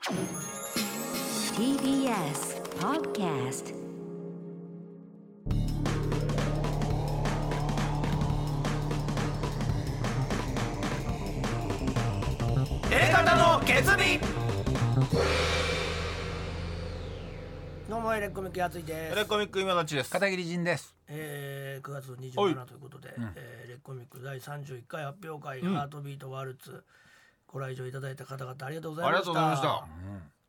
TBS Podcast。 A型の決意。 どうもエレコミックやついです。 エレコミック今立ちです。 片桐仁です。 9月27ということで、エレコミック第31回発表会、ハートビートワルツご来場いただいた方々ありがとうございました。 ありがとうございました。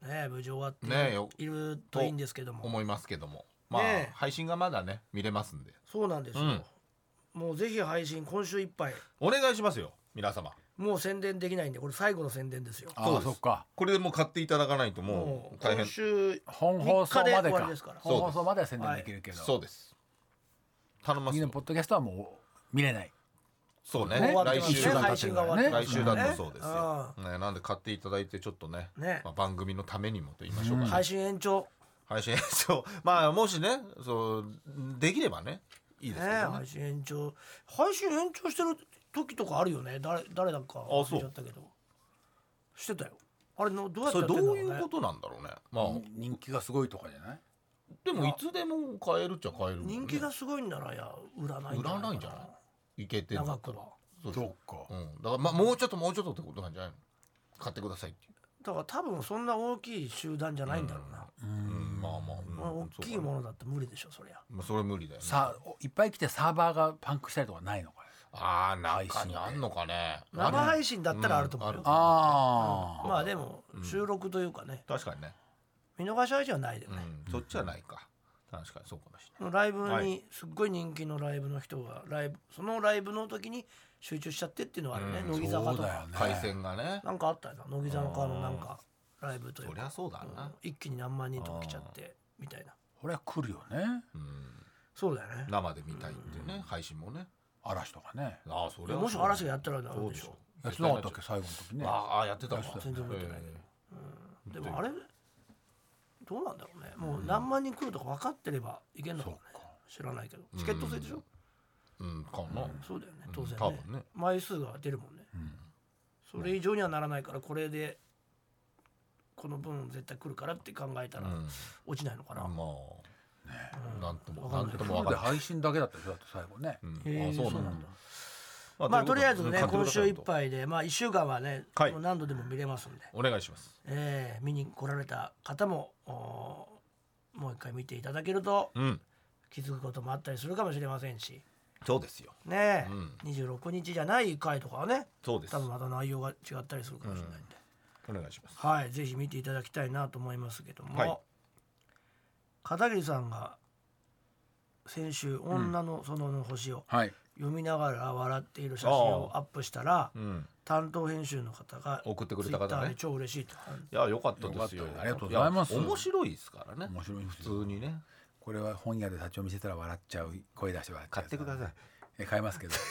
ね、無事終わってねいるといいんですけども、 思いますけども、まあ、 ね、 配信がまだね見れますんで、 そうなんですよ、もうぜひ配信今週いっぱいお願いしますよ皆様。 もう宣伝できないんでこれ最後の宣伝ですよ。 ああ、そっか。 これでもう買っていただかないともう大変。 今週本放送まで 3日終わりかですから。 本放送までは宣伝できるけど、 そうです。頼みますよ次のポッドキャストはもう見れない。 そうね、 終わって来週ますね、配信が終わってます来週だとそうですよ、 あね、なんで買っていただいてちょっとね、 ね、 まあ、番組のためにもと言いましょうかね、 配信延長配信そうまあもしねそうできればねいいですけどね。 配信延長してる時とかあるよね。誰だか忘れちゃったけどしてたよ。あれのどうやってそれやってんだろうね。 どういうことなんだろうね。まあ人気がすごいとかじゃない。 でもいつでも買えるっちゃ買えるもんね。 人気がすごいんなら売らないんじゃないかな。 いけてるんだったら長くはそうそっか。 だからまあもうちょっとってことなんじゃないの。買ってくださいっていう。 だから多分そんな大きい集団じゃないんだろうな。 まあまあ、 大きいものだって無理でしょそりゃ。 まあそれ無理だよね。 さあいっぱい来てサーバーがパンクしたりとかないのか。 ああ中にあんのかね。 生配信だったらあると思うよ。 ああ、 まあでも収録というかね、 確かにね。 見逃し配信はないでね。 そっちはないか。確かにそうかもしれない。 ライブにすっごい人気のライブの人がそのライブの時に集中しちゃってっていうのはあるね。乃木坂とか回線がね。 なんかあったよな。乃木坂のなんかライブというか、 そりゃそうだな。 一気に何万人とか来ちゃってみたいな。 これは来るよね。 そうだよね。 生で見たいってね、配信もね。 嵐とかね。 ああそれはもし嵐がやったらなるでしょ。 やってなかったっけ最後の時ね。 ああやってたわ。 全然覚えてないけど。でもあれどうなんだろうね。もう何万人来るとか分かってればいけんのかもね。知らないけどチケット制でしょ。 かな。 そうだよね当然多分ね。 枚数が出るもんね。それ以上にはならないからこれでこの分絶対来るからって考えたら落ちないのかな。 まあなんともわかんないなんとも分かんない。 で配信だけだったでしょだって最後ね。 あそうなんだ。 まあとりあえずね買ってくださ今週いっぱいでまあ1週間はねはいもう何度でも見れますんで、 お願いします。 見に来られた方ももう一回見ていただけると気づくこともあったりするかもしれませんしそうですよ。 ね、26日じゃない回とかはねそうです。 多分また内容が違ったりするかもしれないんで、 お願いします。 はいぜひ見ていただきたいなと思いますけども、 はい片桐さんが先週「女の園の星」をはい。 読みながら笑っている写真をアップしたら、担当編集の方が送ってくれた方ねツイッターで超嬉しいと。 いや良かったですよ。 ありがとうございます。 面白いですからね。 面白い普通にね。 これは本屋で立ち読みしてたら笑っちゃう声出して笑っちゃう。 買ってください。 買いますけど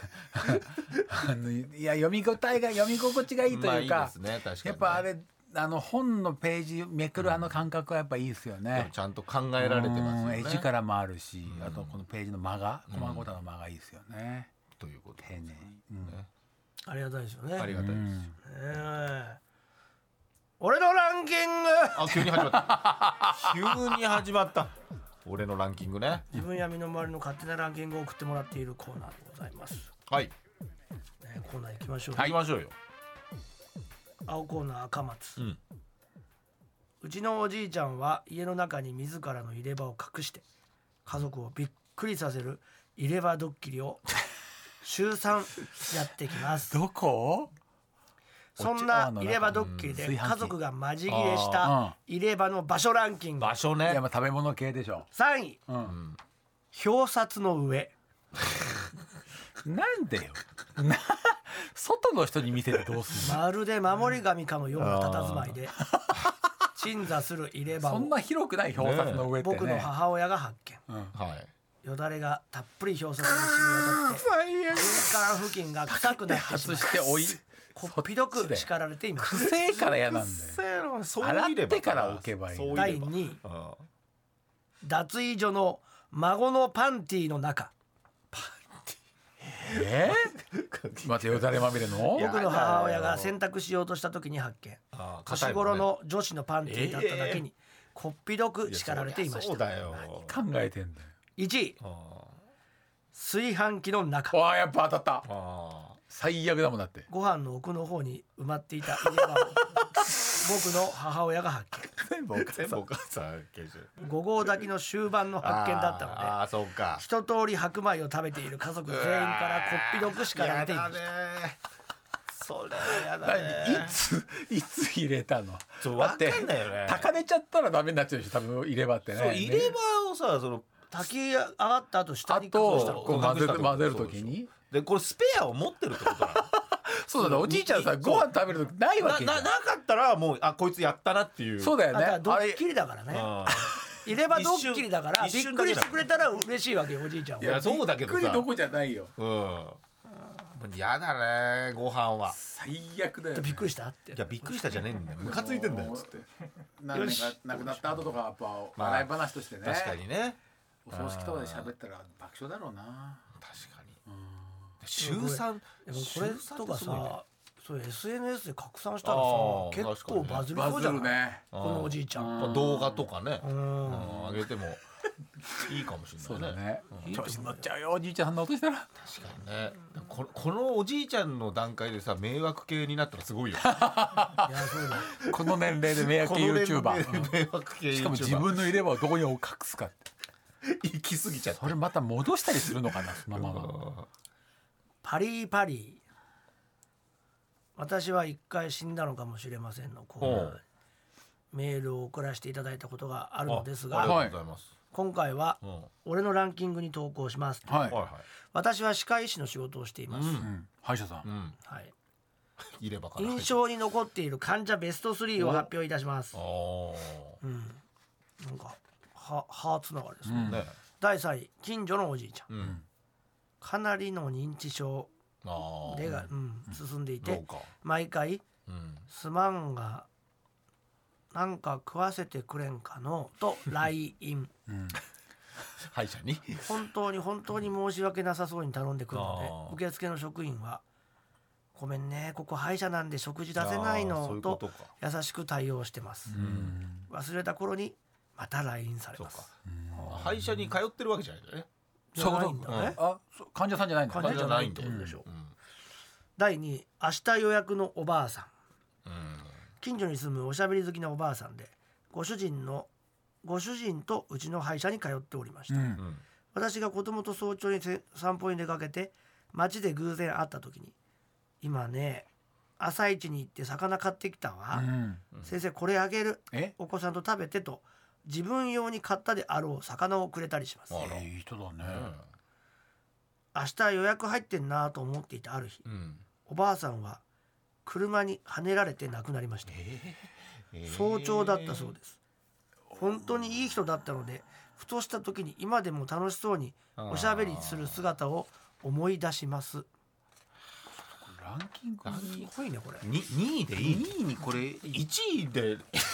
いや読み心地がいいというか、 いいですね確かにね。 やっぱあれ本のページめくる感覚はやっぱいいですよね。 ちゃんと考えられてますよね。 絵力もあるし、あとこのページの間が細々との間がいいですよね。 ということ丁寧に、 ありがたいですよね。 ありがたいです。 俺のランキングあ急に始まった急に始まった俺のランキングね。 自分や身の回りの勝手なランキングを送ってもらっているコーナーでございます、 はいコーナー行きましょう、 行きましょうよ。 青コーナー赤松、うちのおじいちゃんは家の中に自らの入れ歯を隠して家族をびっくりさせる入れ歯ドッキリを週3やってきますどこ？ そんな入れ歯ドッキリで家族がマジ切れした入れ歯の場所ランキング場所ね。 いや食べ物系でしょ。 3位、表札の上なんでよ外の人に見せてどうするの？ まるで守り神かのような佇まいで鎮座する入れ歯をそんな広くない表札の上ってね。 僕の母親が発見、 はいよだれがたっぷり表札に染み渡って玄関付近が臭くなってしまい外しておいこっぴどく叱られています。 くせえから嫌なんだよ。洗ってから置けばいい。 第2位、脱衣所の孫のパンティの中。 待てよだれまみれのいや僕の母親が洗濯しようとした時に発見。年頃の女子のパンティだっただけにこっぴどく叱られていました。 そうだよ。 考えてんだよ。 1位、炊飯器の中。 わあやっぱ当たった。最悪だもんだって。 ご飯の奥の方に埋まっていた入れ歯を僕の母親が発全部お母さん見。5合炊きの終盤の発見だったので、 ああそうか。 一通り白米を食べている家族全員からこっぴどく叱られていました。 それやだね。 いつ入れたの。 分かんないよね。 高めちゃったらダメになっちゃうでしょ多分入れ歯ってね。 そう入れ歯をさその炊き上がった後下あに隠したとこう混ぜる時に。 でこれスペアを持ってるってことなの。 そうだねおじいちゃんさご飯食べる時ないわけじゃん。 なかったらもうこいつやったなっていう。 そうだよね。 あドッキリだからね。入れ歯ドッキリだからびっくりしてくれたら嬉しいわけよおじいちゃんは。 いやそうだけどさ。 びっくりどこじゃないよ。 やだねご飯は。 最悪だよ。 びっくりしたって。 いやびっくりしたじゃねえんだよ。ムカついてんだよつって。 何年か亡くなった後とかやっぱ笑い話としてね。 確かにね。 お葬式とかで喋ったら爆笑だろうな。 確かに。週3 これとかさそう SNS で拡散したらさ結構バズりそうじゃないこのおじいちゃん。 動画とかね上げてもいいかもしれないね。 調子乗っちゃうよおじいちゃんそんな音したら。 確かにね。このおじいちゃんの段階でさ迷惑系になったらすごいよ。 いやそうだ。 この年齢で迷惑系 YouTuber。 迷惑系 YouTuber。 しかも自分の入れ歯をどこに隠すかって。 行き過ぎちゃって。 それまた戻したりするのかなそのまま。 パリーパリー。私は一回死んだのかもしれませんのコーナーでメールを送らせていただいたことがあるのですが、 ありがとうございます。 今回は俺のランキングに投稿します。私は歯科医師の仕事をしています。 歯医者さん。 はい。 入れ歯から印象に残っている患者ベスト3を発表いたします。なんかハーツながらですね。第3位近所のおじいちゃん。かなりの認知症でが進んでいて毎回すまんがなんか食わせてくれんかのと LINE 歯医者に本当に申し訳なさそうに頼んでくるので受付の職員はごめんねここ歯医者なんで食事出せないのと優しく対応してます。忘れた頃にまた LINE されます。 歯医者に通ってるわけじゃないんだね。 そういうことだね。 患者さんじゃないんだ。 患者じゃないんだでしょ。第2位明日予約のおばあさん。近所に住むおしゃべり好きなおばあさんでご主人とうちの歯医者に通っておりました。私が子供と早朝に散歩に出かけて街で偶然会った時に今ね朝市に行って魚買ってきたわ、先生これあげるお子さんと食べてと自分用に買ったであろう魚をくれたりします。 いい人だね。 明日予約入ってんなと思っていたある日、おばあさんは車にはねられて亡くなりました。早朝だったそうです。本当にいい人だったのでふとした時に今でも楽しそうにおしゃべりする姿を思い出します。 ランキングすごいねこれ。 2位でいい。 2位にこれ 1位で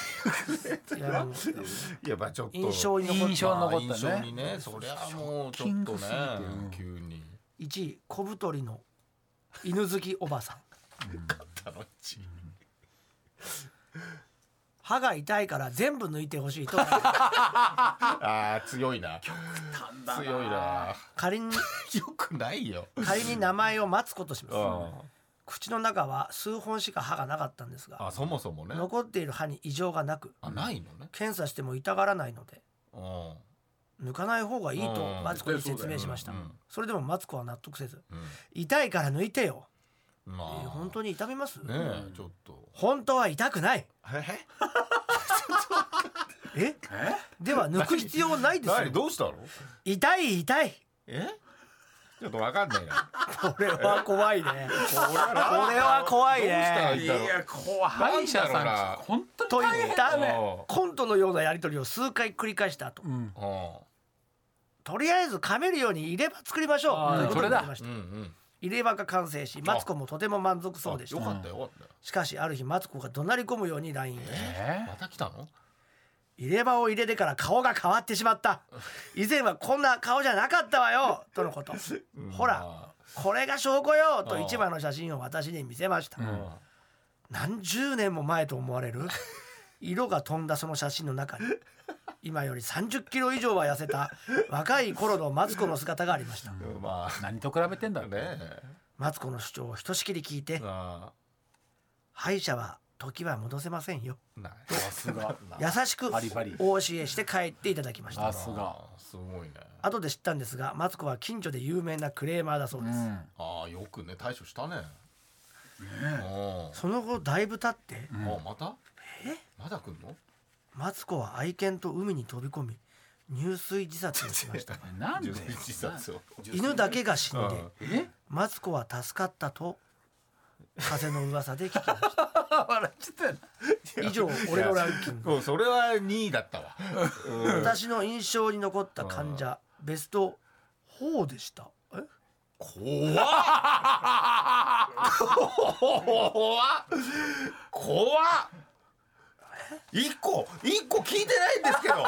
いやまあちょっと印象に残ったね。 印象にねそりゃもうちょっとね急に。 1位小太りの犬好きおばさん。歯が痛いから全部抜いてほしいと強いな強いな。 仮によくないよ。 仮に名前を待つことします。口の中は数本しか歯がなかったんですがそもそもね残っている歯に異常がなくないのね。 検査しても痛がらないので抜かない方がいいとマツコに説明しました。それでもマツコは納得せず痛いから抜いてよ。本当に痛みますね。ちょっと本当は痛くないでは抜く必要ないですよ。 どうしたの。 痛いちょっとわかんないな。 これは怖いね。これは怖いね。 いや歯医者さん本当にといったコントのようなやり取りを数回繰り返した後、とりあえず噛めるように入れ歯作りましょうということになりました。入れ歯が完成しマツコもとても満足そうでした。 よかったよかった。 しかしある日マツコが怒鳴り込むように LINE また来たの。 入れ歯を入れてから顔が変わってしまった。以前はこんな顔じゃなかったわよとのこと。ほらこれが証拠よと一枚の写真を私に見せました、 うん何十年も前と思われる色が飛んだその写真の中に今より30キロ以上は痩せた若い頃のマツコの姿がありました。 ま何と比べてんだろうあねマツコの主張をひとしきり聞いて、 あ歯医者は時は戻せませんよ、 ないさすが優しくバリバリお教えして帰っていただきました。 さすがすごいね。 後で知ったんですが、マツコは近所で有名なクレーマーだそうです、 ああよくね対処したね。 その後だいぶ経ってまたまだ来んの？ マツコは愛犬と海に飛び込み入水自殺をしましたなんで自殺を。 犬だけが死んでえマツコは助かったと風の噂で聞きました笑っちゃったよ以上俺のランキング。 もうそれは2位だったわ。 私の印象に残った患者ベスト4でした。 怖っ怖っ一個聞いてないんですけど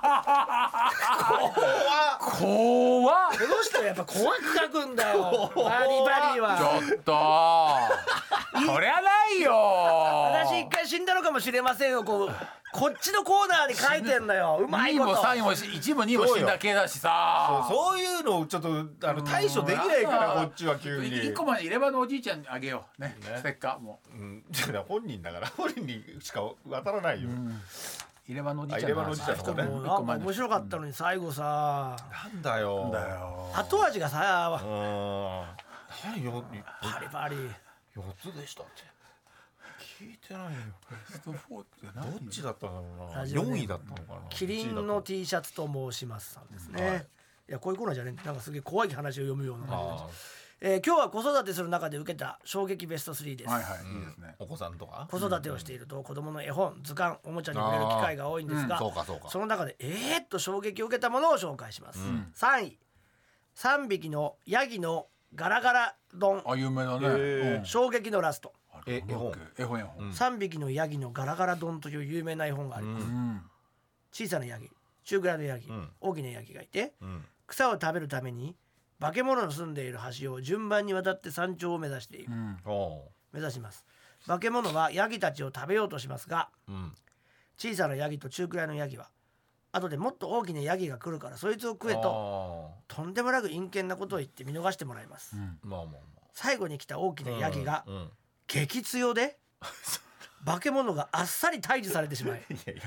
怖っこの人やっぱ怖く書くんだよバリバリちは。 ょっとそりゃないよ私一回死んだのかもしれませんよ。こっちのコーナーに書いてんのよ。うまい 2 ことも3も1も2も死んだ系だしさそういうのをちょっと対処できないからこっちは急に。 1個まで入れ歯のおじいちゃんにあげようねステッカーも本人だから本人にしか渡らないよ。 入れ歯のおじいちゃん入れ歯のおじいちゃんとかねもうなんか面白かったのに最後さなんだよ。 後味がさ何よパリパリ。 4つでしたって聞いてないよ。 ベスト4ってどっちだったんだろうな。 ラジオネーム 4位だったのかな。 キリンの T シャツと申しますさんですね、いやこういうコーナーじゃねえなんかすげえ怖い話を読むような感じで、今日は子育てする中で受けた衝撃ベスト3です、 はいはいいいですねお子さんとか子育てをしていると子供の絵本図鑑おもちゃに触れる機会が多いんですが、 そうかその中でと衝撃を受けたものを紹介します、3位3匹のヤギのガラガラ丼。 あ有名だね衝撃のラスト。 絵本 3匹のヤギのガラガラ丼という有名な絵本があります、小さなヤギ中ぐらいのヤギ、大きなヤギがいて、草を食べるために化け物の住んでいる橋を順番に渡って山頂を目指している、目指します。化け物はヤギたちを食べようとしますが、小さなヤギと中くらいのヤギは後でもっと大きなヤギが来るからそいつを食えととんでもなく陰険なことを言って見逃してもらいます、最後に来た大きなヤギが激強で化け物があっさり退治されてしまい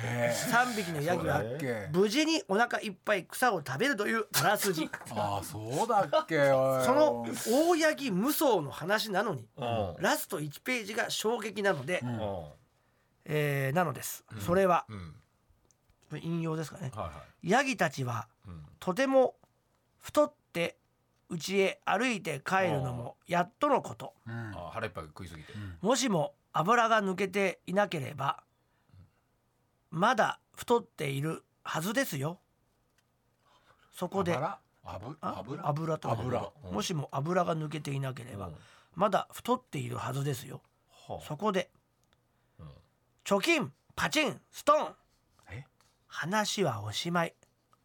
3匹のヤギは無事にお腹いっぱい草を食べるというあらすじ。 あそうだっけその大ヤギ無双の話なのにラスト1ページが衝撃なので、なのです、それは、引用ですかね、ヤギたちはとても太って家へ歩いて帰るのもやっとのこと、 腹いっぱい食いすぎて、 もしも油が抜けていなければまだ太っているはずですよ。そこで油ともしも油が抜けていなければまだ太っているはずですよ。そこで貯金パチンストン話はおしまい。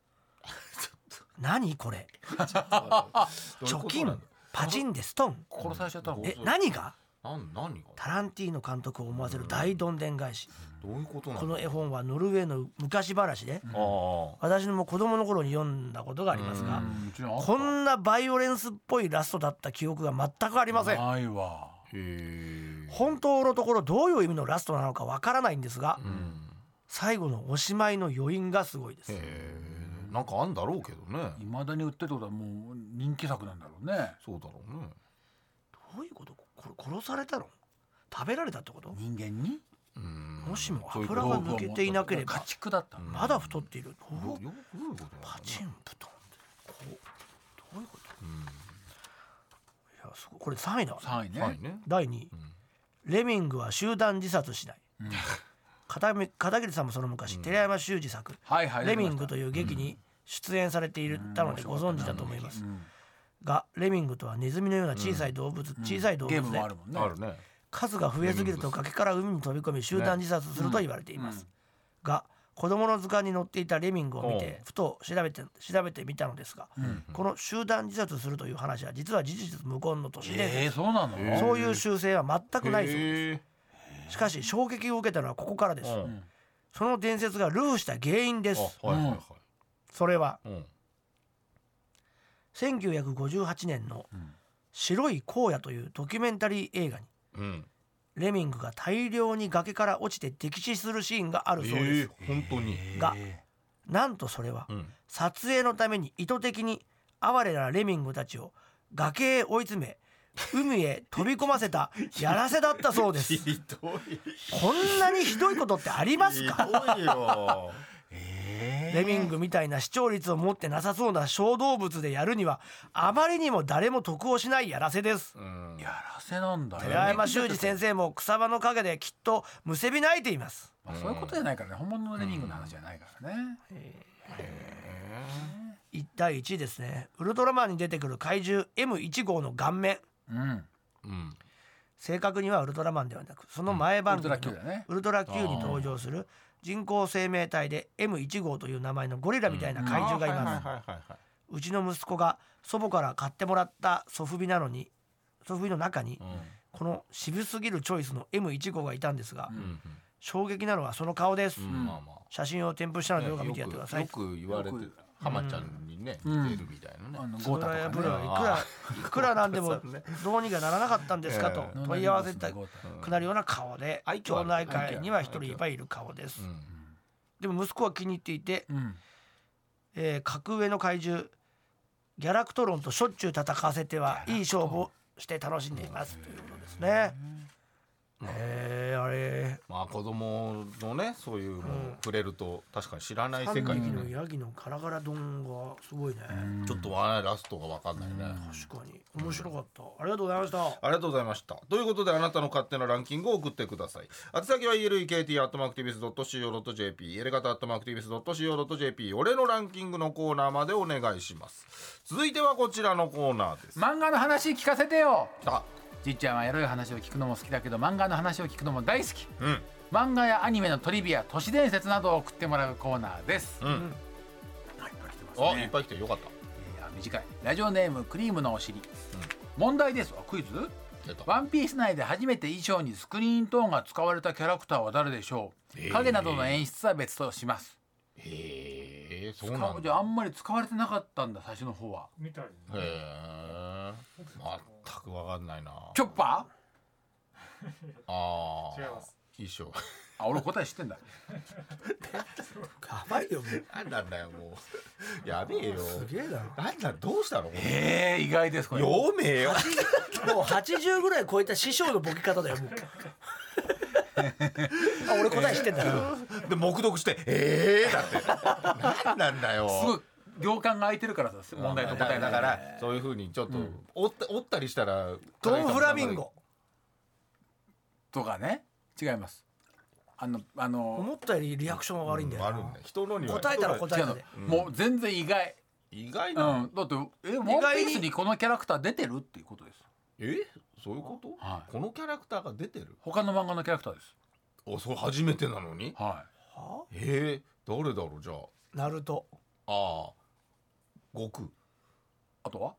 何これ貯金パチンでストン殺されちゃったの何が何がタランティーノ監督を思わせる大どんでん返し。 どういうことなの？ この絵本はノルウェーの昔話で、私も子供の頃に読んだことがありますが、こんなバイオレンスっぽいラストだった記憶が全くありません。 ないわ。 本当のところどういう意味のラストなのかわからないんですが、最後のおしまいの余韻がすごいです。 なんかあんだろうけどね。 未だに売ってることはもう人気作なんだろうね。 そうだろうね。 どういうこと？これ殺されたの？食べられたってこと？ 人間に？ もしも油が抜けていなければ家畜だった。 まだ太っている。 どういうこと？ パチンプトンってどういうこと？いやすごい。これ3位だ。 3位ね。 第2位、レミングは集団自殺しない。片桐さんもその昔、寺山修司作、レミングという劇に出演されていたのでご存知だと思います、がレミングとはネズミのような小さい動物、小さい動物で数が増えすぎると崖から海に飛び込み集団自殺すると言われています、が子供の図鑑に載っていたレミングを見てふと調べてみたのですが、この集団自殺するという話は実は事実無根の都市伝そうなの？ 説、そういう習性は全くないそうです。しかし衝撃を受けたのはここからです。その伝説がルーフした原因です。それは1958年の白い荒野というドキュメンタリー映画にレミングが大量に崖から落ちて溺死するシーンがあるそうです。 本当に。 がなんとそれは撮影のために意図的に哀れなレミングたちを崖へ追い詰め海へ飛び込ませたやらせだったそうです。 ひどい。 こんなにひどいことってありますか？ ひどいよ。 レミングみたいな視聴率を持ってなさそうな小動物でやるにはあまりにも誰も得をしないやらせです。 やらせなんだ。 寺山修司先生も草場の陰できっとむせび泣いています。 そういうことじゃないからね、本物のレミングの話じゃないからね。 1対1ですね。ウルトラマンに出てくる怪獣 M1 号の顔面、正確にはウルトラマンではなくその前番組のウルトラ Q に登場する人工生命体で M1 号という名前のゴリラみたいな怪獣がいます。うちの息子が祖母から買ってもらったソフビの中にこの渋すぎるチョイスの M1 号がいたんですが、衝撃なのはその顔です。写真を添付したのでどうか見てやってください。 よく言われてる。浜ちゃんにね似てるみたいなね。 ゴータとかね、いくらなんでもどうにかならなかったんですかと問い合わせたくなるような顔で、町内会には一人いっぱいいる顔です。でも息子は気に入っていて、格上の怪獣ギャラクトロンとしょっちゅう戦わせてはいい勝負をして楽しんでいますということですね。あれまあ子供のねそういうの触れると確かに知らない世界 3匹のヤギのガラガラ丼がすごいね。 ちょっとラストが分かんないね。 確かに面白かった。ありがとうございました。 ありがとうございました。ということであなたの勝手なランキングを送ってください。宛先は elekt@tbs.co.jp エレガタ @tbs.co.jp 俺のランキングのコーナーまでお願いします。続いてはこちらのコーナーです。 漫画の話聞かせてよ。じっちゃんはエロい話を聞くのも好きだけど漫画の話を聞くのも大好き、漫画やアニメのトリビア都市伝説などを送ってもらうコーナーです。いっぱい来てますね。 いっぱい来てよかった。 短い。ラジオネームクリームのお尻、問題です。クイズ。ワンピース内で初めて衣装にスクリーントーンが使われたキャラクターは誰でしょう。影などの演出は別とします。 そうなんだ。 じゃああんまり使われてなかったんだ最初の方は。 みたいですね。 全く分かんないな。 チョッパ違います。 衣装。 俺答え知ってんだ。 やばいよもう。 なんなんだよもう。やべえよ。 すげえな。 なんだどうしたの。 意外ですこれ。 読めよ。 もう80ぐらい超えた師匠のボケ方だよもう。俺答え知ってんだよ。 で黙読してだってなんなんだよ。 すごい行間が空いてるからさ問題と答えだからそういう風にちょっと折ったりしたらドンフラミンゴとかね。違います。 思ったよりリアクションが悪いんだよな。 人のには答えたら答えたでもう全然意外な、だってワンピースにこのキャラクター出てるっていうことです。 そういうこと。このキャラクターが出てる。 他の漫画のキャラクターです。 それ初めてなのに。誰だろう。じゃあナルト。 悟空。 あとは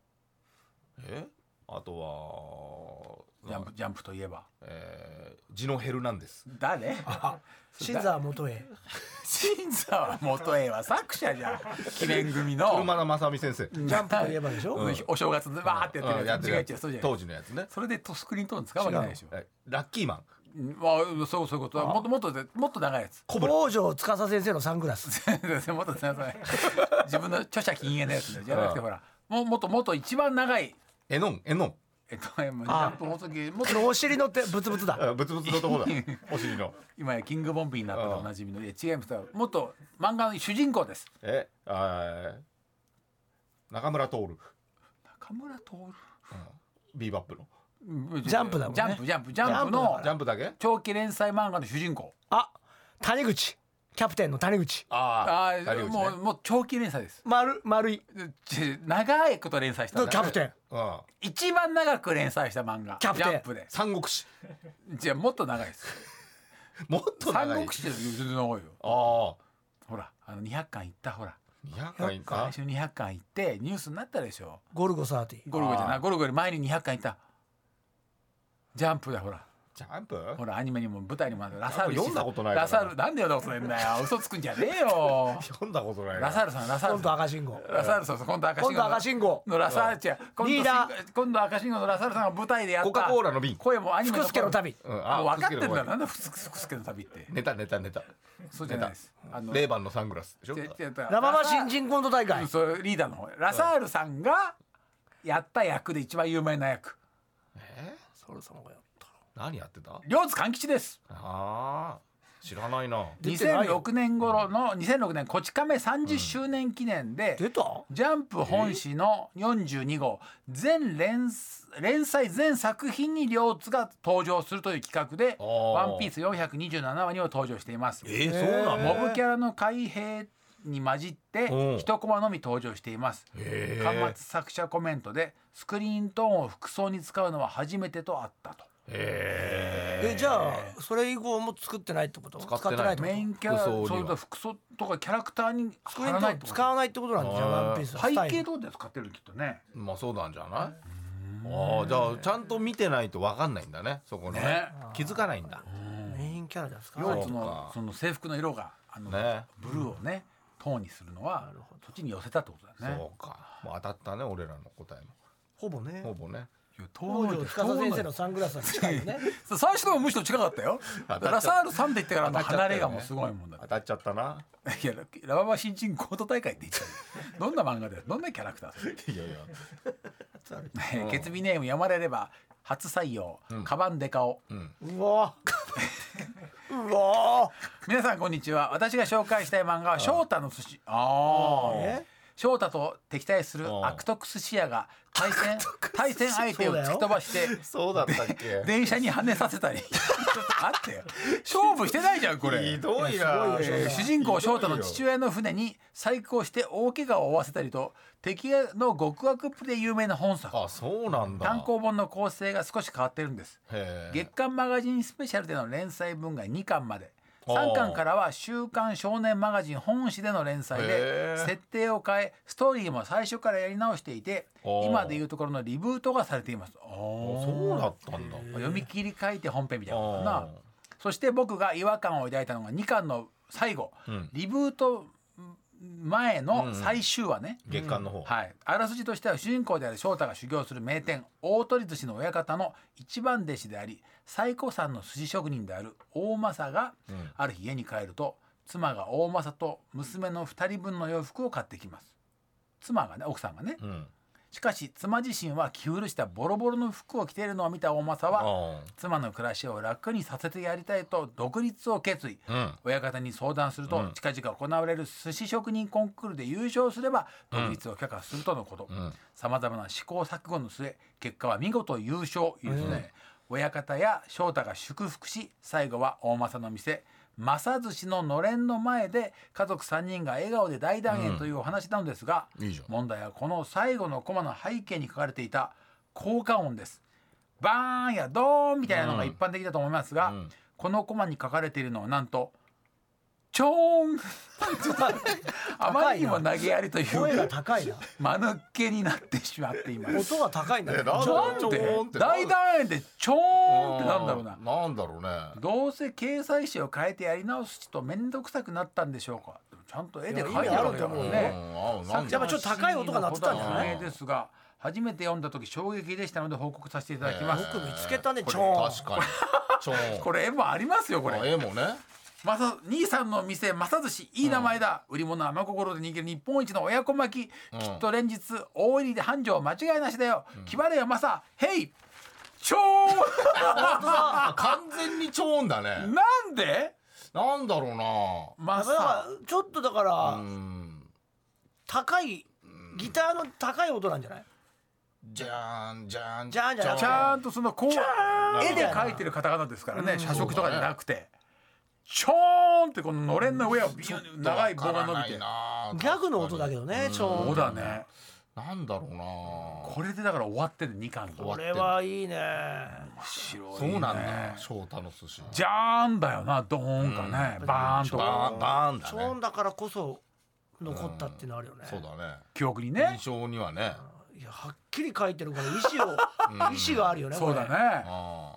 ジャンプといえばジノヘルナンデス。 誰？ 新沢元栄。 新沢元栄は作者じゃん。記念組の車田正美先生。 ジャンプといえばでしょ。 お正月でバーってやってるやつ。 当時のやつね。 それでスクリーントーン使うわけないでしょ。 ラッキーマン。 そういうことはもっと長いやつ。 北条司先生のサングラス。 もっと自分の著者禁煙のやつじゃなくてほらもっと一番長いエノン。 お尻のってブツブツだ。 ブツブツのとこだ。お尻の。 今やキングボンビーになったらおなじみの違います。もっと漫画の主人公です。 中村徹。ビーバップの。 ジャンプだもんね。 ジャンプのジャンプだけ長期連載漫画の主人公。 谷口。キャプテンの谷口。 もう長期連載です。 丸い長いこと連載したキャプテン。 一番長く連載した漫画キャプテン。 ジャンプで三国志。 じゃあもっと長いです。 もっと長い。 三国志って全然長いよ。 ほら200巻行ったほら 200回か来週200巻行ってニュースになったでしょ。 ゴルゴ30。 ゴルゴじゃない、ゴルゴより前に200巻行ったジャンプだほら。 ジャンプほらアニメにも舞台にもラサール読んだことないからラサールなんで読んだことないんだよ嘘つくんじゃねえよ読んだことないなラサールさんラサール今度赤信号。 ラサールそう今度赤信号今度赤信号。 のラサール違うリーダ今度赤信号のラサールさんが舞台でやったコカ・コーラの瓶声もアニメ福助の旅。 うんもう分かってんだよ福なんだ福助の旅ってネタそうじゃないですレーバンのサングラスでしょラバマ新人コント大会。 そうリーダーの方ラサールさんがやった役で一番有名な役それさんがやった。 何やってた両津勘吉です。 あー知らないな出てないよ 2006年頃の2006年こち亀30周年記念で、 出た？ ジャンプ本誌の42号全連載全作品に両津が登場するという企画であーワンピース427話にも登場しています。 そうなのモブキャラの海兵に混じってうん一コマのみ登場しています。巻末作者コメントでスクリーントーンを服装に使うのは初めてとあったと。 じゃあそれ以降も作ってないってこと？ 使ってないってこと？ メインキャラ服装にはそういう服装とかキャラクターにスクリ貼らないってことーンと使わないってことなんだじゃあワンピースはスタイル背景どうで使ってるきっとね。 まあそうなんじゃないああじゃあちゃんと見てないと分かんないんだねそこのね気づかないんだメインキャラですか？ 両津そうかのその制服の色がねブルーをねトーンにするのはそっちに寄せたってことだね。 そうかもう当たったね俺らの答えもほぼね。 ほぼねいやト東條司先生のサングラスは近いよね。 最初のもむしろ近かったよ。ラサールさんって言ってからの離れがもうすごいもんだ当たっちゃったないやラバマ新人コート大会って言っちゃうどんな漫画だよどんなキャラクターそれいやいや決備ネーム読まれれば初採用、カバンデカオ、 うわうわ皆さんこんにちは。私が紹介したい漫画は翔太の寿司翔太と敵対する悪徳寿司屋が対戦相手を突き飛ばしてそうだったっけ電車に跳ねさせたりあってよ勝負してないじゃんこれ。 ひどいな主人公翔太の父親の船に細工をして大怪我を負わせたりと敵の極悪っぷりで有名な本作。 あそうなんだ単行本の構成が少し変わってるんです。 へ月刊マガジンスペシャルでの連載分が2巻まで3巻からは週刊少年マガジン本誌での連載で設定を変えストーリーも最初からやり直していて今でいうところのリブートがされています。 そうだったんだ読み切り書いて本編みたいなことかな。そして僕が違和感を抱いたのが2巻の最後、リブート前の最終話ね、 月刊の方はい、あらすじとしては主人公である翔太が修行する名店大鳥寿司の親方の一番弟子であり最古参の寿司職人である大政が、ある日家に帰ると妻が大政と娘の2人分の洋服を買ってきます。妻がね奥さんがね、しかし妻自身は着古したボロボロの服を着ているのを見た大政は妻の暮らしを楽にさせてやりたいと独立を決意、親方に相談すると、近々行われる寿司職人コンクールで優勝すれば独立を許可するとのこと。さまざまな試行錯誤の末結果は見事優勝ですね、親方や翔太が祝福し最後は大政の店正寿司ののれんの前で家族3人が笑顔で大団円というお話なのですが、 いいじゃん問題はこの最後のコマの背景に書かれていた効果音です。バーンやドーンみたいなのが一般的だと思いますが、このコマに書かれているのはなんとチョーンあまりにも投げやりという声が高いな。 間抜けになってしまっています。 音が高いんだよ。 なんで大団円でチョーンってなんだろうな。 なんだろうねどうせ掲載誌を変えてやり直すと面倒くさくなったんでしょうか。ちゃんと絵で描いてあるわけだからね。 やっぱちょっと高い音が鳴ってたんじゃない？ ですが初めて読んだ時衝撃でしたので報告させていただきます。 よく見つけたね。 これチョーン。 確かにチョーンこれ絵もありますよこれ。 絵もね兄さんの店正寿司いい名前だ、売り物は真心で握る日本一の親子巻き、きっと連日大入りで繁盛間違いなしだよ、決まれよマサヘイチョーン完全にチョーンだねなんでなんだろうなマだからサちょっとだから高いギターの高い音なんじゃない？ じゃーんじゃーんじゃーんじゃなくてちゃんとそのこうーん絵で描いてるカタカナですからね、写食とかじゃなくてチョーンってこののれんの上をビヨン長い棒が伸びてギャグの音だけどね。チョーン。 そうだね。 なんだろうな。 これでだから終わってる2巻がこれはいいね。 面白いね。 そうなんだ。翔太の寿司。 ジャーンだよな、ドーンかね、バーンとバーンだね。 そうだからこそ残ったっていうのあるよね。 そうだね。 記憶にね。 印象にはね。 いやはっきり書いてるから意思があるよね。 そうだね。 あ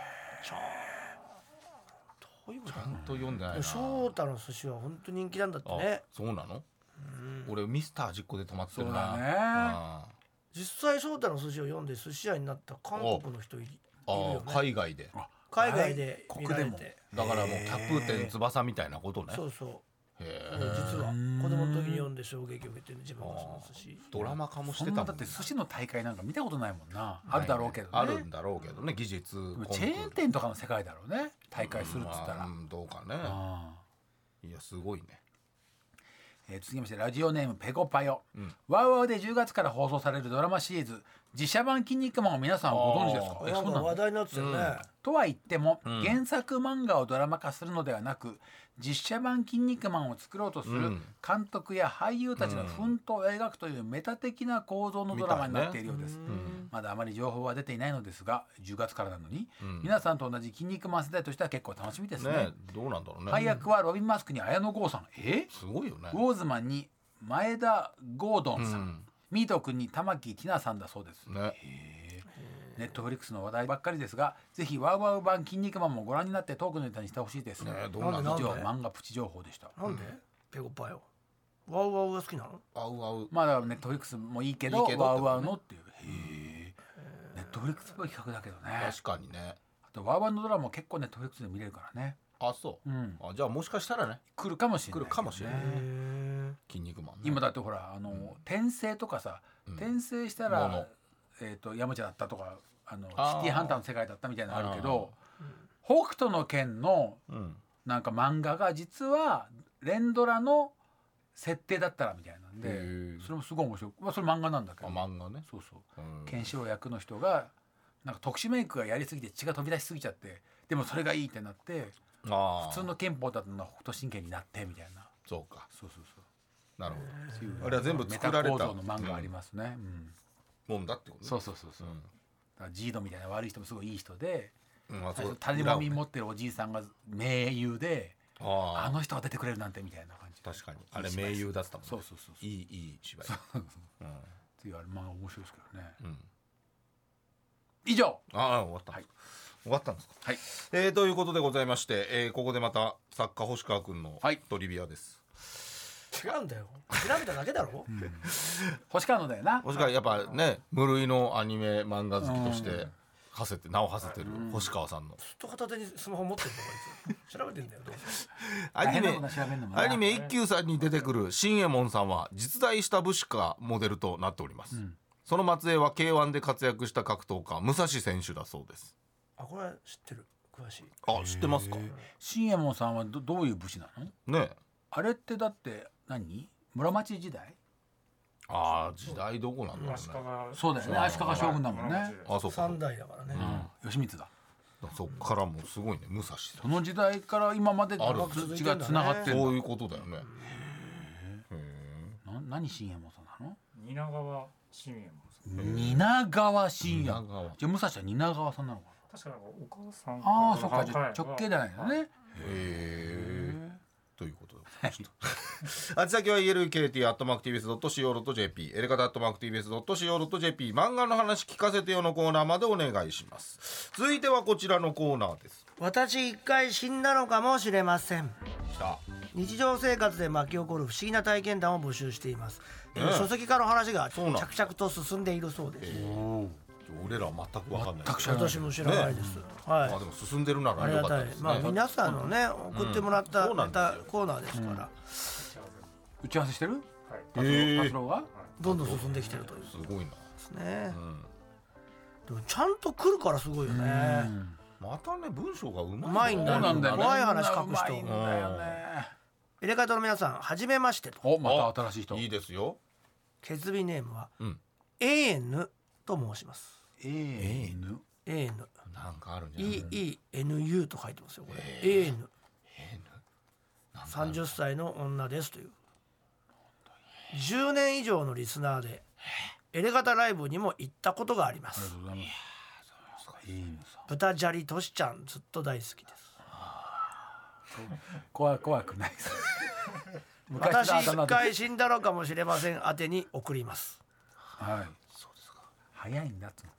どういうことちゃんと読んでないな。 翔太の寿司は本当人気なんだってね。 そうなの？俺ミスター10個で止まってるな。 そうだね。 実際翔太の寿司を読んで寿司屋になった韓国の人いるよね。 海外で。 海外で見られ国でて。 だからもうキャプテン翼みたいなことね。 そうそう。 へ実は子供の時に読んで衝撃を受けてる自分がその寿司。 ドラマ化もしてそんなたもんね。 だって寿司の大会なんか見たことないもんな。あるだろうけどね。 あるんだろうけどね、技術コンクール。 チェーン店とかの世界だろうね、大会するっつったら。 どうかね。いやすごいね。 続きましてラジオネームペコパヨ、ワウワウで10月から放送されるドラマシリーズ実写版筋肉マンを皆さんご存知ですか？ なんか話題になってたよね。 とは言っても、原作漫画をドラマ化するのではなく実写版筋肉マンを作ろうとする監督や俳優たちの奮闘を描くというメタ的な構造のドラマになっているようです、まだあまり情報は出ていないのですが10月からなのに、皆さんと同じ筋肉マン世代としては結構楽しみですね。 どうなんだろうね。 配役はロビン・マスクに綾野剛さん、 すごいよね。 ウォーズマンに前田ゴードンさん、ミート君に玉木ティナさんだそうです。 ね。 ネットフリックスの話題ばっかりですが、ぜひワウワウ版筋肉マンもご覧になってトークのネタにしてほしいです。 どうなんだ以上漫画プチ情報でした。 なんでペコパよ。ワウワウが好きなの？ ワウワウ。 まあだからネットフリックスもいいけどワウワウのっていう。ネットフリックスっぽい企画だけどね。 確かにね。 あとワウワウのドラマも結構ネットフリックスで見れるからね。 あ、そう。じゃあもしかしたらね来るかもしれない。 来るかもしれない。筋肉マン。 今だってほら転生とかさ、転生したら山茶だったとかシティハンターの世界だったみたいなのあるけど、北斗の拳のなんか漫画が実は連ドラの設定だったらみたいなんで、それもすごい面白い。それ漫画なんだけど。 漫画ね。 そうそう。ケンシロウ役の人がなんか特殊メイクがやりすぎて血が飛び出しすぎちゃって、でもそれがいいってなって普通の憲法だったのが北斗神拳になってみたいな。 そうか。 そうそうそう。 なるほど。あれは全部作られたメタ構造の漫画ありますね。 もんだってことね。 そうそうそうそう。だからジードみたいな悪い人もすごいいい人で、種まみ持ってるおじいさんが名優で、あの人が出てくれるなんてみたいな感じ。 確かにあれ名優だったもんね。 そうそうそう。 いい芝居。 っていうあれ漫画面白いですけどね。以上。 終わった。終わったんですか。 はい。 ということでございまして、ここでまた作家星川くんのトリビアです。 違うんだよ。調べただけだろ。 星川のだよな。 星川やっぱね、無類のアニメ漫画好きとして名を馳せてる星川さんの。 ずっと片手にスマホ持ってるのこいつ。調べてんだよ。 アニメ一休さんに出てくる新右衛門さんは実在した武士がモデルとなっております。その末裔は K1 で活躍した格闘家武蔵選手だそうです。 これ知ってる。詳しい。 知ってますか。 新右衛門さんはどういう武士なの？ね。あれってだって室町時代？ 時代どこなんだろうね。 そうだよね。足利将軍だもんね。 そうか。 3代だからね。 義満だ。 そっからもうすごいね、武蔵。 その時代から今まで血がつながってる。 そういうことだよね。 何新右衛門さんなの？ 蜷川新右衛門さん。 蜷川新右衛門。じゃあ武蔵は蜷川さんなのかな？ 確かお母さん。 そうか。じゃあ直系じゃないのね。 ということでございました。あち先は elkt@tbs.co.jp エレカタ@tbs.co.jp 漫画の話聞かせてよのコーナーまでお願いします。続いてはこちらのコーナーです。 私一回死んだのかもしれません。日常生活で巻き起こる不思議な体験談を募集しています。書籍化の話が着々と進んでいるそうです。 俺ら全く分かんない。 私も知らないです。 はい。でも進んでるなら良かったですね。 皆さんのね送ってもらったコーナーですから。 打ち合わせしてる？達郎がどんどん進んできてるという。 すごいな。 ですね。でもちゃんと来るからすごいよね。 またね文章がうまいんだよ。怖い話書く人。 エレカタの皆さんはじめましてと。 また新しい人。 いいですよ。 決意ネームはANと申します。 AN なんかあるんじゃない？ EENU と書いてますよこれ。AN 30歳の女ですという。10年以上のリスナーでエレガタライブにも行ったことがあります。 ありがとうございます。いいのさ。 豚じゃりとしちゃんずっと大好きです。 怖くないです。 私昔のあだ名で一回死んだのかもしれません宛てに送ります。 はい。そうですか。早いんだっつうの。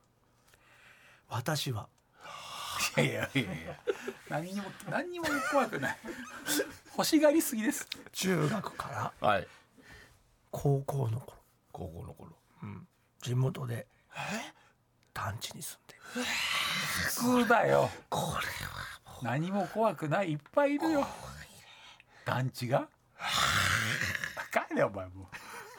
私はいや何にも怖くない。欲しがりすぎです。 中学からはい。 高校の頃、 高校の頃。 地元で団地に住んでいる。 普通だよ。これは何も怖くない、いっぱいいるよ。団地が帰れお前もう。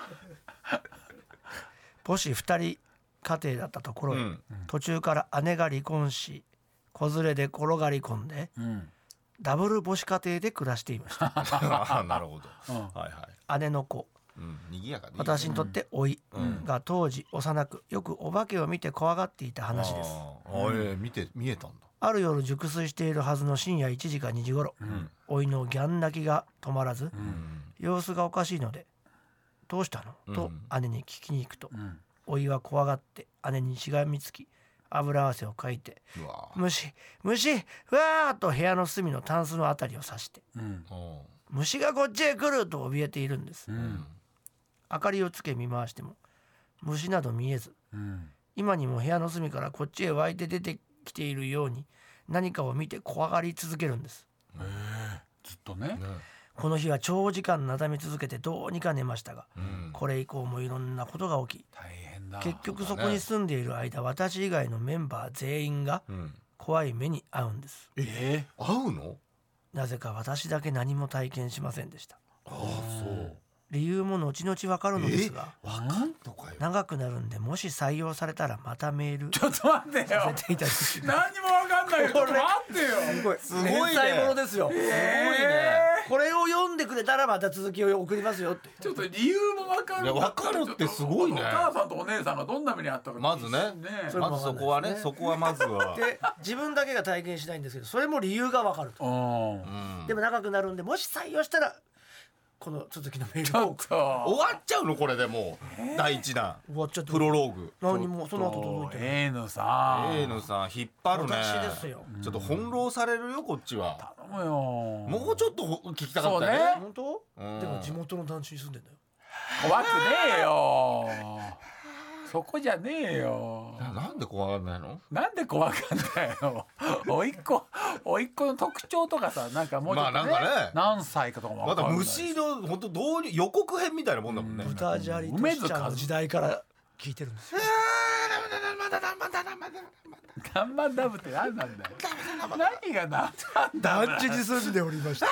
母子2人家庭だったところへ、途中から姉が離婚し子連れで転がり込んで、ダブル母子家庭で暮らしていました。 なるほど。はいはい。 姉の子、 賑やかでいいね。 私にとって甥いが当時幼くよくお化けを見て怖がっていた話です。 見えたんだ。 ある夜熟睡しているはずの深夜1時か2時頃、甥のギャン泣きが止まらず、様子がおかしいのでどうしたのと姉に聞きに行くと、甥は怖がって姉にしがみつき油汗をかいて、虫うわーと部屋の隅のタンスのあたりを指して、虫がこっちへ来ると怯えているんです。明かりをつけ見回しても虫など見えず、今にも部屋の隅からこっちへ湧いて出てきているように何かを見て怖がり続けるんです。 ずっとね。 この日は長時間なだめ続けてどうにか寝ましたが、これ以降もいろんなことが起き、 大変だ。 結局そこに住んでいる間、私以外のメンバー全員が怖い目に遭うんです。 会うの？ なぜか私だけ何も体験しませんでした。 そう。 理由も後々わかるのですが、 わかんのかよ。 長くなるんで、もし採用されたらまたメールちょっと待ってよ。 させていただきます。 何もわかんないよ。ちょっと待ってよ。 すごい連載ものですよ。すごいね。これを読んでくれたらまた続きを送りますよって。 ちょっと理由もわかる。 わかるってすごいね。 お母さんとお姉さんがどんな目にあったか。 まずね。まずそこはね。そこはまずは。 で、自分だけが体験しないんですけど、それも理由がわかると。でも長くなるんで、もし採用したらこの続きのメールを終わっちゃうのこれでもう第一弾終わっちゃって、 プロローグ。 何もその後届いてない。 N さん引っ張るね。 私ですよ。 ちょっと翻弄されるよこっちは。 頼むよ。 もうちょっと聞きたかったね。 本当？でも地元の団地に住んでんだよ。 怖くねえよ。そこじゃねえよ。 なんで怖がんないの？ なんで怖がんないの？おいっ子の特徴とかさ、なんかもうちょっとね、何歳かとかもまだ虫の本当導入予告編みたいなもんだもんね。 豚じゃりとしちゃんの時代から聞いてるんですよ。 ダンマンダムって何なんだよ。何が団地に住んでおりました。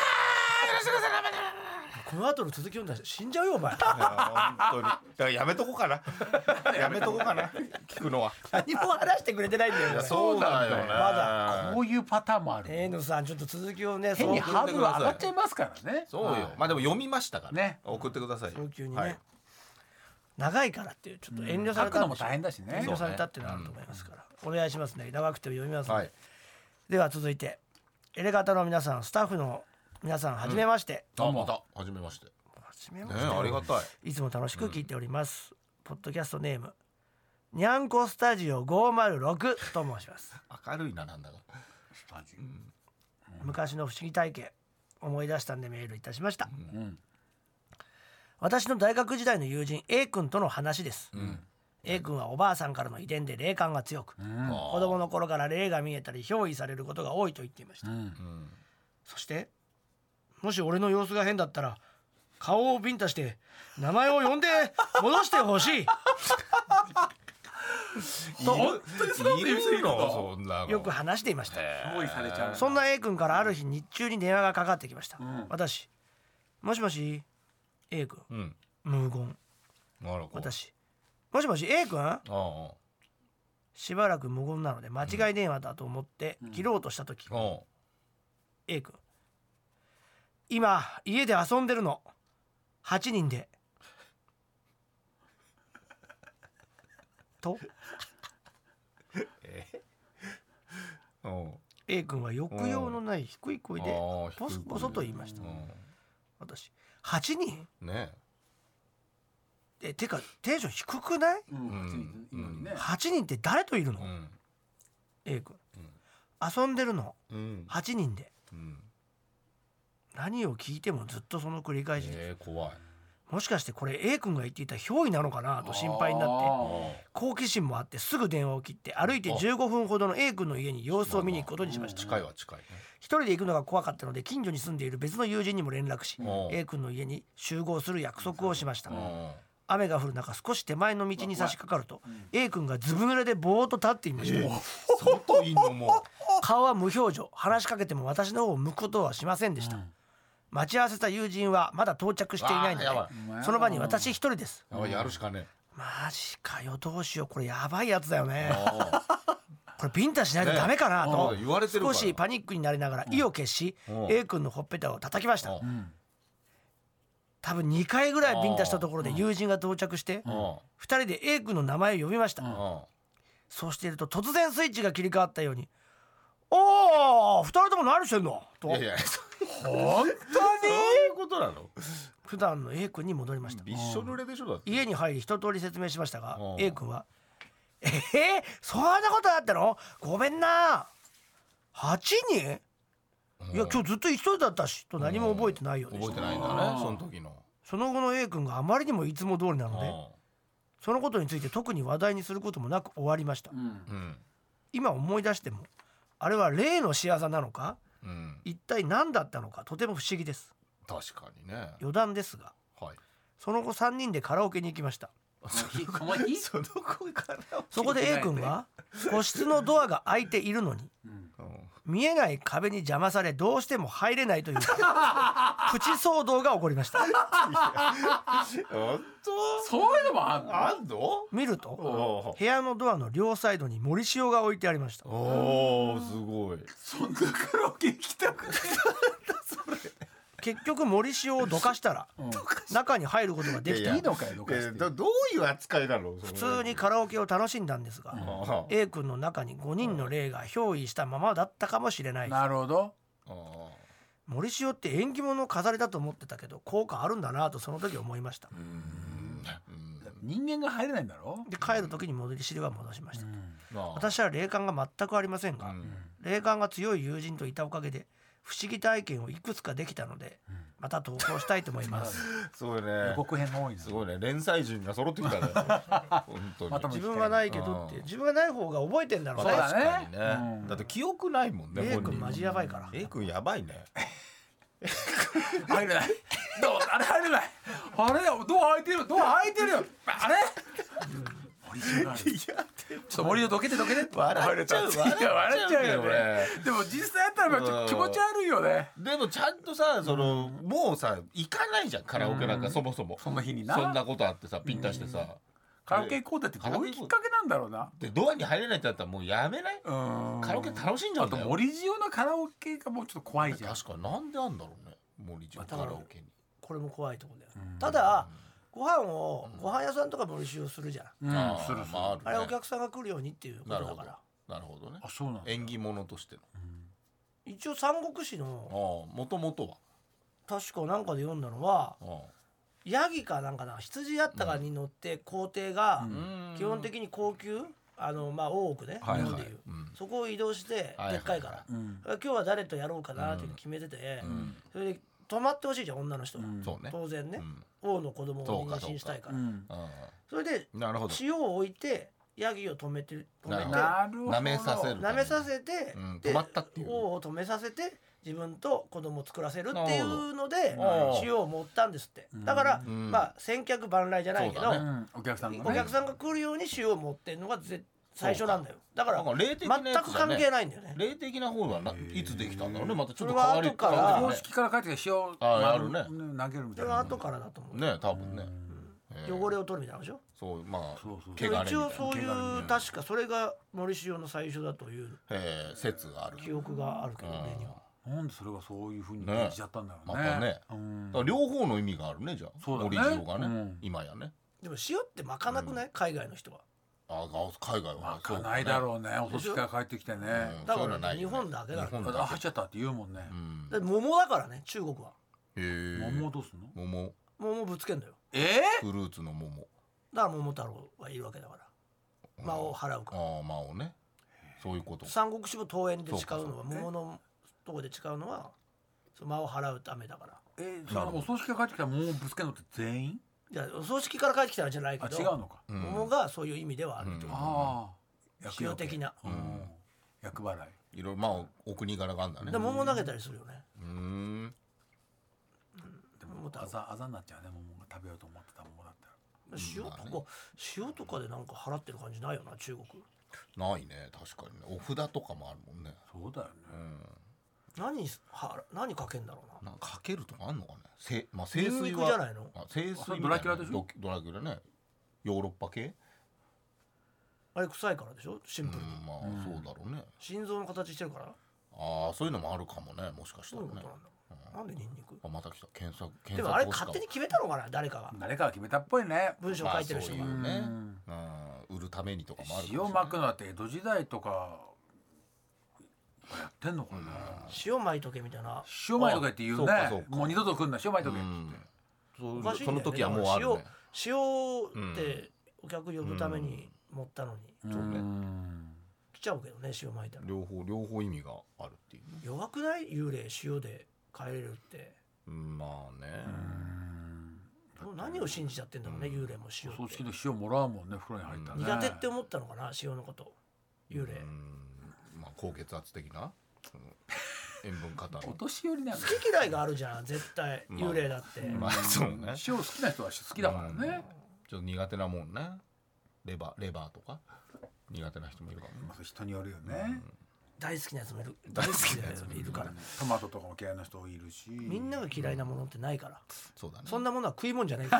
この後の続き読んだら死んじゃうよお前。 本当に。だからやめとこうかな。聞くのは。 何も話してくれてないんだよ。 そうだよね。 まだこういうパターンもある。 N さんちょっと続きをね、 変にハードル上がっちゃいますからね。 そうよ。まあでも読みましたからね。 送ってください。 早急にね。長いからっていうちょっと遠慮されたのも大変だしね。 遠慮されたっていうのあると思いますから。お願いしますね。長くて読みますね。では続いてエレガタの皆さん、スタッフの皆さん、はじめまして。 またはじめまして。ありがたい。 いつも楽しく聞いております。ポッドキャストネームにゃんこスタジオ506と申します。 明るいな、なんだか。 昔の不思議体験思い出したんでメールいたしました。私の大学時代の友人 A 君との話です。A 君はおばあさんからの遺伝で霊感が強く、子供の頃から霊が見えたり憑依されることが多いと言っていました。そしてもし俺の様子が変だったら顔をビンタして名前を呼んで戻してほしいと本当にそんなこと言う人いるの？ よく話していました。 憑依されちゃう。 そんな A 君からある日日中に電話がかかってきました。私、もしもし A 君、無言。私、もしもし A 君、しばらく無言なので間違い電話だと思って切ろうとした時、A 君、今家で遊んでるの8人でとA 君は抑揚のない低い声でボソボソと言いました。私、8人？ ねてかテンション低くない？8人って誰といるの？A 君、遊んでるの、8人で、何を聞いてもずっとその繰り返しです。 怖い。 もしかしてこれ A 君が言っていた憑依なのかなと心配になって好奇心もあってすぐ電話を切って歩いて15分ほどの A 君の家に様子を見に行くことにしました。 近いは近いね。 一人で行くのが怖かったので近所に住んでいる別の友人にも連絡し A 君の家に集合する約束をしました。雨が降る中少し手前の道に差し掛かると A 君がずぶ濡れでぼーっと立っていました。 外いんのも顔は無表情、話しかけても私の方を向くことはしませんでした。待ち合わせた友人はまだ到着していないのでその場に私一人です。 やるしかねえ。 マジかよ、どうしよう、これやばいやつだよねこれビンタしないとダメかなと少しパニックになりながら意を決し A 君のほっぺたを叩きました。多分2回ぐらいビンタしたところで友人が到着して2人で A 君の名前を呼びました。そうしていると突然スイッチが切り替わったように2人とも何してんのと。 いやいや本当にそういうことなの。 普段の A 君に戻りました。 びっしょ濡れでしょだって。 家に入り一通り説明しましたが A 君はそんなことあったの？ごめんな。8人？いや今日ずっと一人だったしと何も覚えてないようでした。 覚えてないんだねその時の。 その後の A 君があまりにもいつも通りなのでそのことについて特に話題にすることもなく終わりました。今思い出してもあれは例の仕業なのか、一体何だったのかとても不思議です。 確かにね。 余談ですが、その後3人でカラオケに行きました。そこで A 君は個室のドアが開いているのに、見えない壁に邪魔されどうしても入れないというプチ騒動が起こりました。 本当？ そういうのもあんの？ 見ると部屋のドアの両サイドに森塩が置いてありました。 おーすごい。 そんなカラオケ行きたくない結局森塩をどかしたら中に入ることができた。 いいのかよどかして。 どういう扱いなの？ 普通にカラオケを楽しんだんですが A 君の中に5人の霊が憑依したままだったかもしれない。 なるほど。 森塩って縁起物の飾りだと思ってたけど効果あるんだなとその時思いました。 人間が入れないんだろ。 で帰る時に戻り汁は戻しました。私は霊感が全くありませんが、霊感が強い友人といたおかげで不思議体験をいくつかできたのでまた投稿したいと思いますすごいね。 予告編が多いな。 すごいね。連載陣が揃ってきたね本当に。 自分はないけどって自分がない方が覚えてんだろうね。 そうだね。 確かにね。だって記憶ないもんね。 A 君マジやばいから。 A 君やばいね。 入れない。あれ入れない。あれドア開いてる。ドア開いてるよ。あれ森塩がある。ちょっと森をどけてどけて。 笑っちゃう笑っちゃうよね。でも実際やったらちょっと気持ち悪いよね。 でもちゃんとさもうさ行かないじゃんカラオケなんかそもそも。 そんな日にな。 そんなことあってさピンタしてさカラオケ行こうだってどういうきっかけなんだろうな。 でドアに入れないってなったらもうやめない？カラオケ楽しんじゃうんだよ。 あと森塩のカラオケがもうちょっと怖いじゃん。 確かになんであんだろうね森塩カラオケに。 これも怖いところだよ。ただご飯屋さんとか森塩するじゃん。 するする。 あれお客さんが来るようにっていうことだから。 なるほどね。 あ、そうなんだ。 縁起物としての。 一応三国志のもともとは確かなんかで読んだのはヤギかなんかな羊やったかに乗って皇帝が基本的に高級大奥ね日本でいうそこを移動してでっかいから今日は誰とやろうかなっていうの決めててそれで泊まってほしいじゃん女の人は当然ね王の子供を妊娠したいからそれで塩を置いてヤギを止めて舐めさせて止まったっていう王を止めさせて自分と子供を作らせるっていうので塩を持ったんですって。だから千客万来じゃないけどお客さんが来るように塩を持ってるのが最初なんだよ。だから全く関係ないんだよね。 霊的な方はいつできたんだろうね。またちょっと変わりから公式から帰ってきて塩あるね投げるみたいな。 それは後からだと思うね多分ね。 汚れを取るみたいなでしょ。 そう一応そういう確かそれが森塩の最初だという説がある記憶があるけどね。 なんでそれがそういう風に感じちゃったんだろうね。 またね両方の意味があるね。じゃあ森塩がね今やね。 でも塩って巻かなくない海外の人は。 海外は巻かないだろうね。お寿司から帰ってきてね。 だから日本だけだから。 入っちゃったって言うもんね。 桃だからね中国は。 桃どうすんの？ 桃ぶつけんだよ。 フルーツの桃。 だから桃太郎がいるわけだから魔を払うから。 ああ魔をね。そういうこと。 三国志も桃園で誓うのはそうか桃のとこで誓うのはその魔を払うためだから。 そのお葬式が帰ってきたら桃をぶつけるのって全員？ いやお葬式から帰ってきたらじゃないけど、 違うのか。 桃がそういう意味ではあるという、 ああ、 使用的な、 厄払い。 いろいろまあお国柄があるんだね。 で桃投げたりするよね。 でもあざになっちゃうね、桃が食べようと思ってた桃だったら。 塩とかでなんか払ってる感じないよな中国。 ないね確かにね。お札とかもあるもんね。 そうだよね。 何かけんだろうな。 なんかかけるとかあんのかね。聖ニン水ニクはじゃないの。 聖水ドラキュラでしょ。 ドラキュラね。ヨーロッパ系。 あれ臭いからでしょシンプルに。 まあそうだろうね。 心臓の形してるから。 ああそういうのもあるかもね。もしかしたらね。 なんでニンニク。 あまた来た検索。 でもあれ勝手に決めたのかな誰かが。 誰かが決めたっぽいね。 文章書いてる人が。 ね。売るためにとかもある。 塩まくのだって江戸時代とかやってんのかな。 塩まいとけみたいな。 塩まいとけって言うね。もう二度と来んな塩まいとけって。 その時はもうあるね。 塩ってお客呼ぶために持ったのに。 そうね。 来ちゃうけどね塩まいたら。 両方意味があるっていう。 弱くない幽霊塩で帰れるって。 まあね。 何を信じちゃってんだろうね幽霊も塩って。 葬式の塩もらうもんね風呂に入ったらね。 苦手って思ったのかな塩のこと幽霊。 まあ高血圧的な塩分過多のお年寄りなんだ。 好き嫌いがあるじゃん絶対幽霊だって。 まあそうね。 塩好きな人は好きだからね。 ちょっと苦手なもんね。レバーとか苦手な人もいるからね。 まあ人によるよね。 大好きなやつもいる。大好きなやつもいるから。 トマトとかも嫌いな人いるし。 みんなが嫌いなものってないから。 そうだね。 そんなものは食い物じゃないから。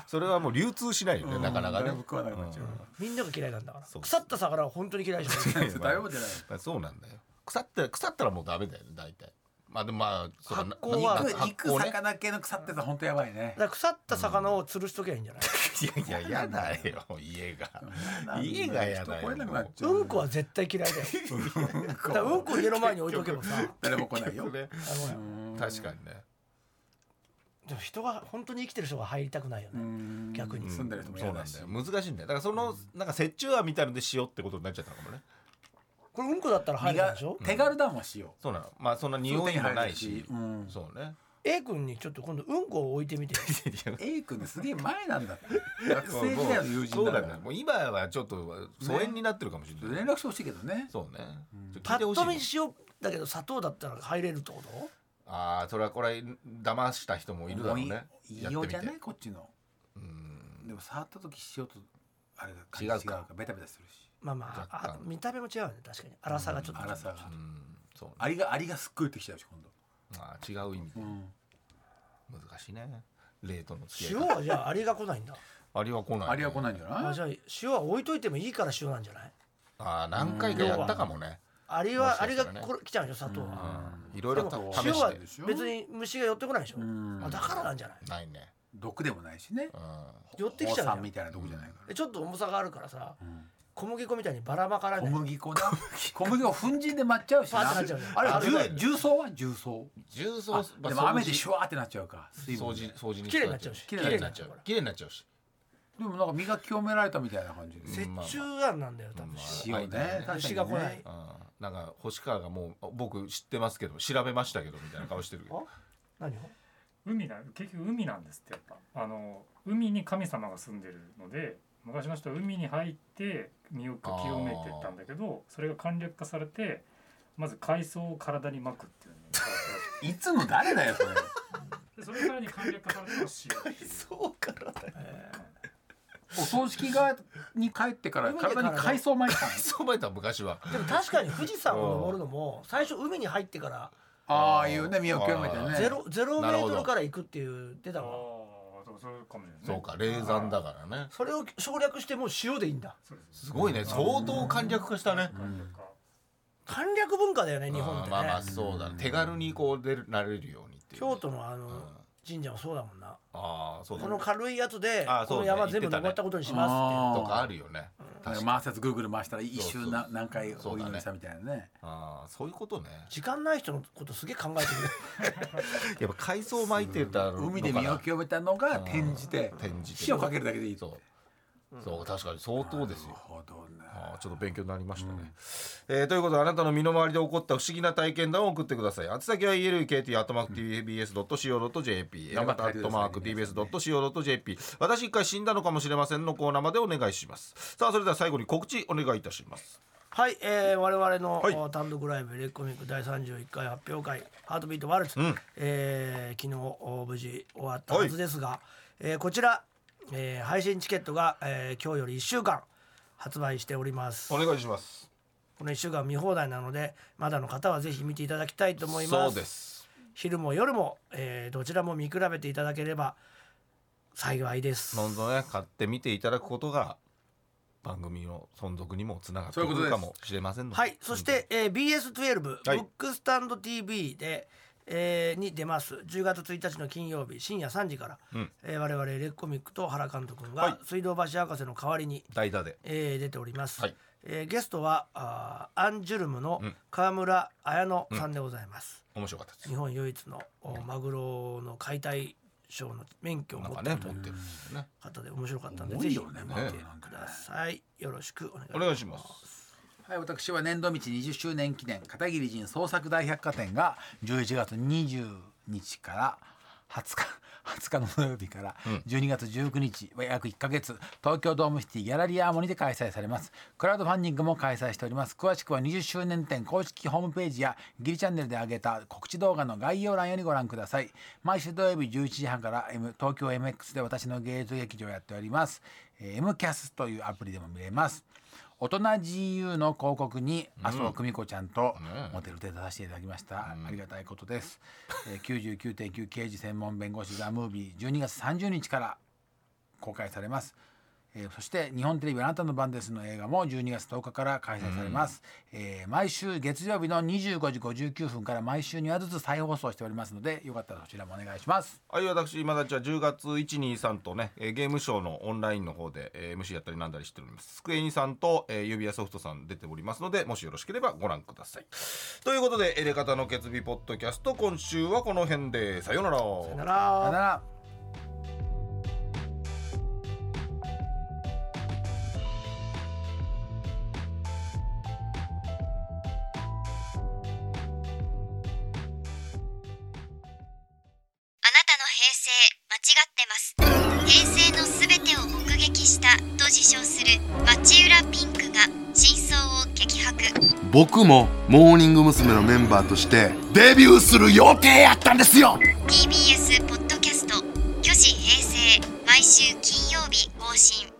それはもう流通しないよねなかなかね。 みんなが嫌いなんだから。腐った魚は本当に嫌いじゃない。 だよじゃない。 そうなんだよ。腐ったらもうダメだよね大体。まあでもまあ発酵は肉魚系の腐ってたら本当やばいね。 だから腐った魚を吊るしとけばいいんじゃない。 いややだよ家がやだよ。 うんこは絶対嫌いだよ。だからうんこ家の前に置いとけばさ誰も来ないよ。 確かにね。 でも人が本当に生きてる人が入りたくないよね逆に。 住んでる人もそうなんだよ難しいんだよ。だからそのなんか折衷案みたいので塩ってことになっちゃったのかもね。 これうんこだったら入るでしょ。 手軽だもん塩。 そうなの。まあそんな匂いもないし。そうね。 A 君にちょっと今度うんこを置いてみて。 A 君ねすげえ前なんだって。学生時代の友人だから。 もう今はちょっと疎遠になってるかもしれない。 連絡してほしいけどね。 そうね。 パッと見塩だけど砂糖だったら入れるってこと？ ああそれはこれ騙した人もいるだろうね。 いいよじゃないこっちの。でも触った時塩とあれが違うからベタベタするし。 まあ見た目も違うよね確かに。粗さがちょっと。 粗さが。 そう。 アリがすっごいってきちゃうし今度。 ああ違う意味で難しいね。冷凍の付き合い。 塩はじゃあアリが来ないんだ。 アリは来ない。 アリは来ないんじゃない？ じゃあ塩は置いといてもいいから塩なんじゃない？ ああ何回かやったかもね。 アリが来ちゃうでしょ砂糖は。 いろいろ試して。 塩は別に虫が寄ってこないでしょ。だからなんじゃない？ ないね。 毒でもないしね。 寄ってきちゃうみたいな毒じゃないから。 ちょっと重さがあるからさ。小麦粉みたいにバラバラ小麦粉だ。小麦粉粉塵で舞っちゃうしな。あれ重曹は重曹。でも雨でシュワーってなっちゃうか。 掃除に綺麗になっちゃうし。 綺麗になっちゃうし。 でもなんか磨き清められたみたいな感じで。 折衷案なんだよ多分。 塩ね。 虫が来ない。 なんか星川がもう僕知ってますけど調べましたけどみたいな顔してる。 何を？ 結局海なんですってやっぱ海に神様が住んでるので。昔の人は海に入って身を清めてたんだけどそれが簡略化されてまず海藻を体に巻くっていういつの誰だよそれ。 でそれからに簡略化されての塩そうからだよ。 お葬式側に帰ってから体に海藻巻いた。 海藻巻いた昔は。 でも確かに富士山を登るのも最初海に入ってからああいうね身を清めてね 0メートルから行くっていう出たの。 そうか霊山だからね。 それを省略してもう塩でいいんだ。 すごいね相当簡略化したね。 簡略文化だよね日本ってね。 まあそうだ。手軽にこうなれるようにっていう。 京都の神社もそうだもんな。 そうだね、 この軽いやつでこのそうね山全部登ったことにしますってとかあるよね。 回せずグーグル回したら一周何回お祈りしたみたいなね。 そういうことね。 時間ない人のことすげえ考えてるやっぱ海藻巻いてた海で身を清めたのが転じて火をかけるだけでいいと。 そう確かに相当ですよ。 なるほどね。 ちょっと勉強になりましたね。ということであなたの身の回りで起こった不思議な体験談を送ってください。宛先は elkt@tbs.co.jp elkt@tbs.co.jp 私一回死んだのかもしれませんのコーナーまでお願いします。さあそれでは最後に告知お願いいたします。 はい、我々の単独ライブレッコミック第31回発表会ハートビートワルツ、昨日無事終わったはずですが、こちら配信チケットが、今日より1週間発売しております。 お願いします。 この1週間見放題なのでまだの方はぜひ見ていただきたいと思います。 そうです。 昼も夜も、どちらも見比べていただければ幸いです。 どんどんね買ってみていただくことが番組の存続にもつながってくるかもしれませんので。 はい、そして、BS12、ブックスタンド TV でに出ます10月1日の金曜日深夜3時から、我々レッコミックと原監督が水道橋博士の代わりに代打で、 出ております。ゲストはアンジュルムの川村綾乃さんでございます。 面白かったです。 日本唯一のマグロの解体ショーの免許を持っている方で面白かったので、ぜひ見てください。よろしくお願いします。 はい、私は年度道20周年記念片桐仁創作大百貨店が11月20日から20日の土曜日から12月19日は約1ヶ月東京ドームシティギャラリーアーモニーで開催されます。クラウドファンディングも開催しております。詳しくは20周年展公式ホームページやギリチャンネルで上げた告知動画の概要欄よりご覧ください。毎週土曜日11時半から、東京 MX で私の芸術劇場をやっております。MCAS というアプリでも見れます。大人 GU の広告に麻生久美子ちゃんとモデルで出させていただきました。ありがたいことです。99.9 刑事専門弁護士ザ・ムービー12月30日から公開されます。そして日本テレビあなたの番ですの映画も12月10日から開催されます。毎週月曜日の25時59分から毎週2話ずつ再放送しておりますのでよかったらそちらもお願いします。 はい、私今たちは10月123とねゲームショーのオンラインの方で、MC やったりなんだりしております。スクエニさんと、指輪ソフトさん出ておりますのでもしよろしければご覧ください。ということでエレカタの決意ポッドキャスト今週はこの辺でさようなら。 さようなら。 平成のすべてを目撃したと自称する町浦ピンクが真相を激白。 僕もモーニング娘。のメンバーとしてデビューする予定やったんですよ。 TBS ポッドキャスト「巨子平成」毎週金曜日更新。